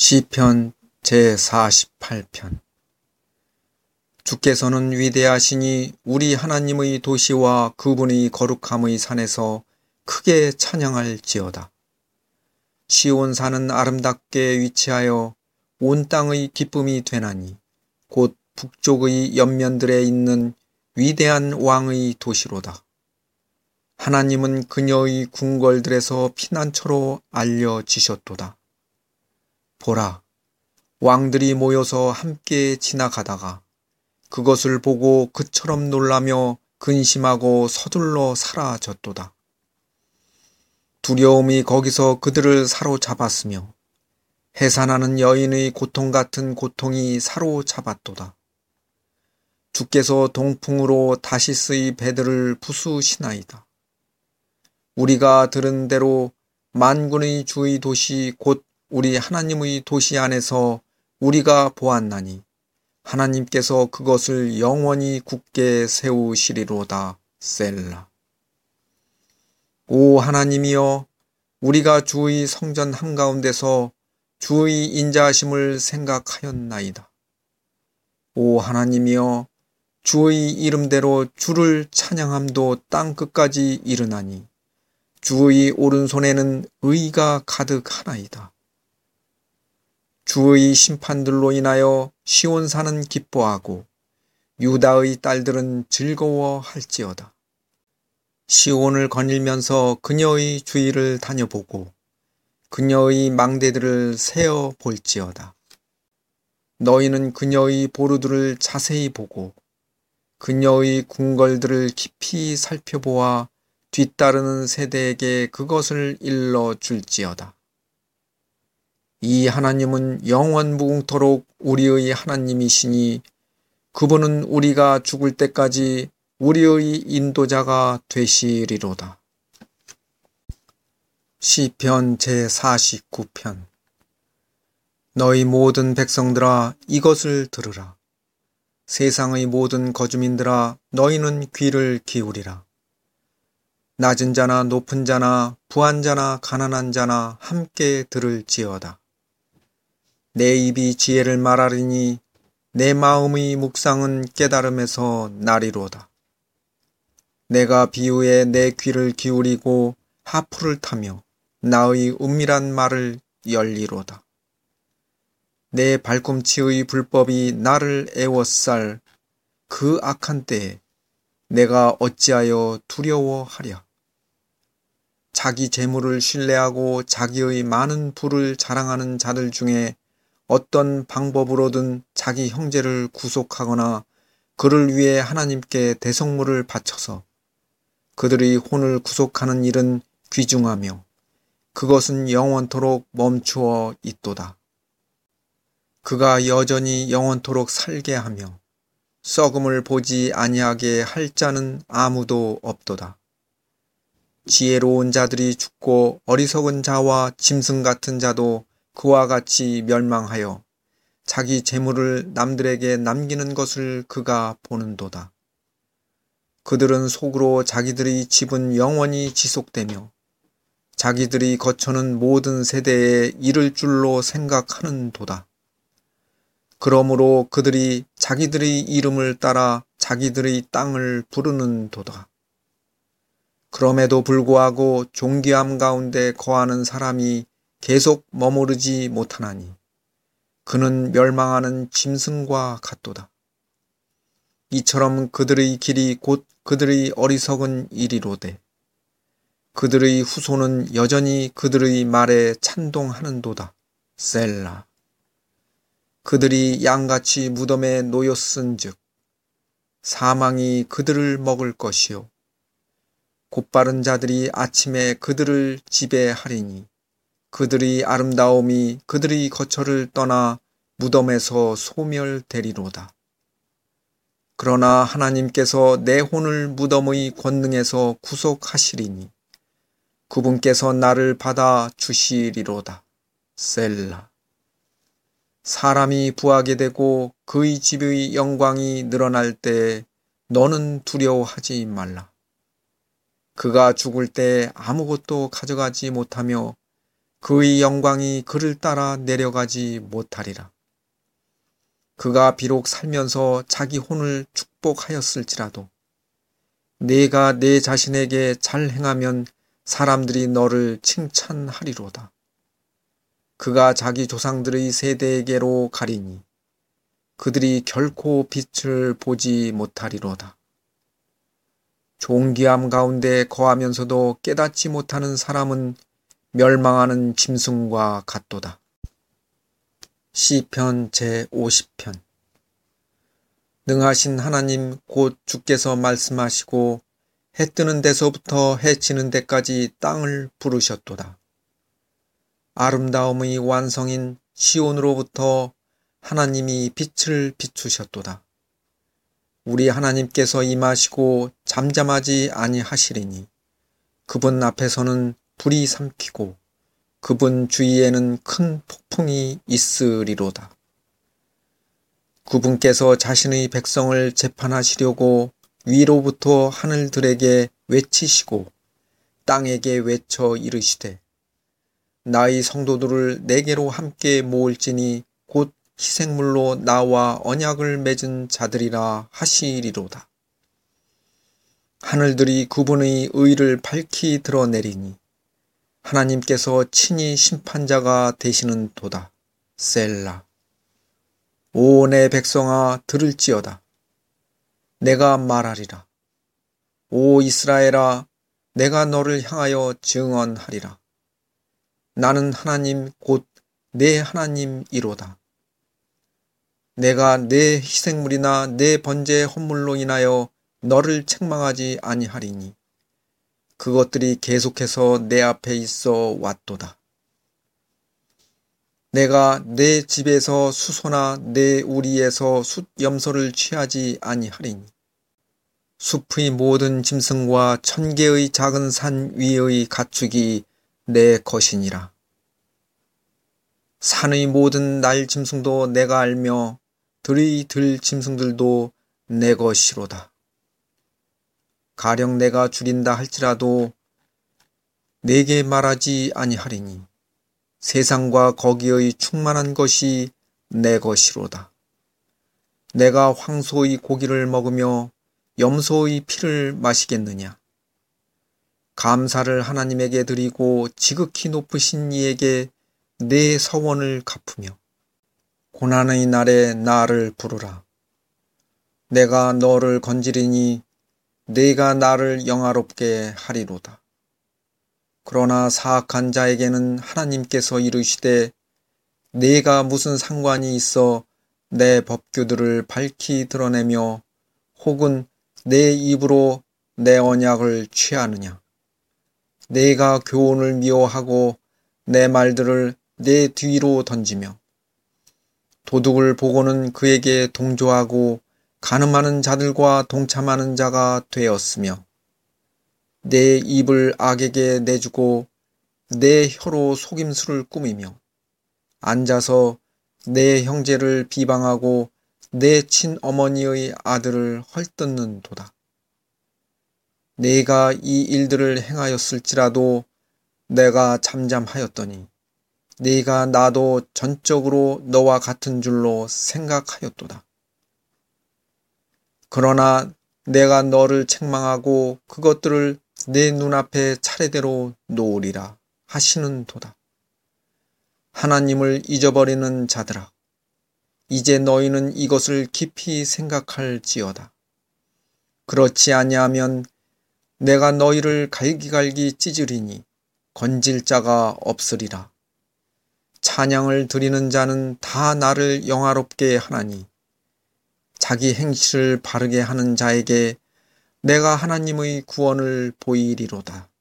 시편 제48편. 주께서는 위대하시니 우리 하나님의 도시와 그분의 거룩함의 산에서 크게 찬양할지어다. 시온산은 아름답게 위치하여 온 땅의 기쁨이 되나니 곧 북쪽의 옆면들에 있는 위대한 왕의 도시로다. 하나님은 그녀의 궁궐들에서 피난처로 알려지셨도다. 보라, 왕들이 모여서 함께 지나가다가 그것을 보고 그처럼 놀라며 근심하고 서둘러 사라졌도다. 두려움이 거기서 그들을 사로잡았으며 해산하는 여인의 고통 같은 고통이 사로잡았도다. 주께서 동풍으로 다시스의 배들을 부수시나이다. 우리가 들은 대로 만군의 주의 도시 곧 우리 하나님의 도시 안에서 우리가 보았나니 하나님께서 그것을 영원히 굳게 세우시리로다. 셀라. 오 하나님이여, 우리가 주의 성전 한가운데서 주의 인자하심을 생각하였나이다. 오 하나님이여, 주의 이름대로 주를 찬양함도 땅끝까지 이르나니 주의 오른손에는 의가 가득하나이다. 주의 심판들로 인하여 시온산은 기뻐하고 유다의 딸들은 즐거워할지어다. 시온을 거닐면서 그녀의 주위를 다녀보고 그녀의 망대들을 세어 볼지어다. 너희는 그녀의 보루들을 자세히 보고 그녀의 궁궐들을 깊이 살펴보아 뒤따르는 세대에게 그것을 일러줄지어다. 이 하나님은 영원 무궁토록 우리의 하나님이시니 그분은 우리가 죽을 때까지 우리의 인도자가 되시리로다. 시편 제49편. 너희 모든 백성들아, 이것을 들으라. 세상의 모든 거주민들아, 너희는 귀를 기울이라. 낮은 자나 높은 자나 부한 자나 가난한 자나 함께 들을지어다. 내 입이 지혜를 말하리니 내 마음의 묵상은 깨달음에서 나리로다. 내가 비유에 내 귀를 기울이고 하프를 타며 나의 은밀한 말을 열리로다. 내 발꿈치의 불법이 나를 애워쌀 그 악한 때에 내가 어찌하여 두려워하랴. 자기 재물을 신뢰하고 자기의 많은 부를 자랑하는 자들 중에 어떤 방법으로든 자기 형제를 구속하거나 그를 위해 하나님께 대성물을 바쳐서 그들의 혼을 구속하는 일은 귀중하며 그것은 영원토록 멈추어 있도다. 그가 여전히 영원토록 살게 하며 썩음을 보지 아니하게 할 자는 아무도 없도다. 지혜로운 자들이 죽고 어리석은 자와 짐승 같은 자도 그와 같이 멸망하여 자기 재물을 남들에게 남기는 것을 그가 보는도다. 그들은 속으로 자기들의 집은 영원히 지속되며 자기들의 거처는 모든 세대에 이를 줄로 생각하는도다. 그러므로 그들이 자기들의 이름을 따라 자기들의 땅을 부르는도다. 그럼에도 불구하고 존귀함 가운데 거하는 사람이 계속 머무르지 못하나니 그는 멸망하는 짐승과 같도다. 이처럼 그들의 길이 곧 그들의 어리석은 일이로되 그들의 후손은 여전히 그들의 말에 찬동하는도다. 셀라. 그들이 양같이 무덤에 놓였은즉 사망이 그들을 먹을 것이요 곧바른 자들이 아침에 그들을 지배하리니 그들의 아름다움이 그들의 거처를 떠나 무덤에서 소멸되리로다. 그러나 하나님께서 내 혼을 무덤의 권능에서 구속하시리니 그분께서 나를 받아 주시리로다. 셀라. 사람이 부하게 되고 그의 집의 영광이 늘어날 때에 너는 두려워하지 말라. 그가 죽을 때 아무것도 가져가지 못하며 그의 영광이 그를 따라 내려가지 못하리라. 그가 비록 살면서 자기 혼을 축복하였을지라도 네가 내 자신에게 잘 행하면 사람들이 너를 칭찬하리로다. 그가 자기 조상들의 세대에게로 가리니 그들이 결코 빛을 보지 못하리로다. 존귀함 가운데 거하면서도 깨닫지 못하는 사람은 멸망하는 짐승과 같도다. 시편 제50편. 능하신 하나님 곧 주께서 말씀하시고 해 뜨는 데서부터 해 지는 데까지 땅을 부르셨도다. 아름다움의 완성인 시온으로부터 하나님이 빛을 비추셨도다. 우리 하나님께서 임하시고 잠잠하지 아니하시리니 그분 앞에서는 불이 삼키고 그분 주위에는 큰 폭풍이 있으리로다. 그분께서 자신의 백성을 재판하시려고 위로부터 하늘들에게 외치시고 땅에게 외쳐 이르시되 나의 성도들을 내게로 함께 모을지니 곧 희생물로 나와 언약을 맺은 자들이라 하시리로다. 하늘들이 그분의 의를 밝히 드러내리니 하나님께서 친히 심판자가 되시는 도다. 셀라. 오 내 백성아 들을지어다. 내가 말하리라. 오 이스라엘아 내가 너를 향하여 증언하리라. 나는 하나님 곧 내 하나님이로다. 내가 내 희생물이나 내 번제 헌물로 인하여 너를 책망하지 아니하리니 그것들이 계속해서 내 앞에 있어 왔도다. 내가 내 집에서 수소나 내 우리에서 숫염소를 취하지 아니하리니 숲의 모든 짐승과 천개의 작은 산 위의 가축이 내 것이니라. 산의 모든 날 짐승도 내가 알며 들의 들 짐승들도 내 것이로다. 가령 내가 줄인다 할지라도 내게 말하지 아니하리니 세상과 거기의 충만한 것이 내 것이로다. 내가 황소의 고기를 먹으며 염소의 피를 마시겠느냐. 감사를 하나님에게 드리고 지극히 높으신 이에게 내 서원을 갚으며 고난의 날에 나를 부르라. 내가 너를 건지리니 네가 나를 영화롭게 하리로다. 그러나 사악한 자에게는 하나님께서 이르시되 네가 무슨 상관이 있어 내 법규들을 밝히 드러내며 혹은 내 입으로 내 언약을 취하느냐. 네가 교훈을 미워하고 내 말들을 내 뒤로 던지며 도둑을 보고는 그에게 동조하고 간음하는 자들과 동참하는 자가 되었으며 내 입을 악에게 내주고 내 혀로 속임수를 꾸미며 앉아서 내 형제를 비방하고 내 친어머니의 아들을 헐뜯는도다. 네가 이 일들을 행하였을지라도 내가 잠잠하였더니 네가 나도 전적으로 너와 같은 줄로 생각하였도다. 그러나 내가 너를 책망하고 그것들을 내 눈앞에 차례대로 놓으리라 하시는 도다. 하나님을 잊어버리는 자들아, 이제 너희는 이것을 깊이 생각할지어다. 그렇지 아니하면 내가 너희를 갈기갈기 찢으리니 건질 자가 없으리라. 찬양을 드리는 자는 다 나를 영화롭게 하나니 자기 행실을 바르게 하는 자에게 내가 하나님의 구원을 보이리로다.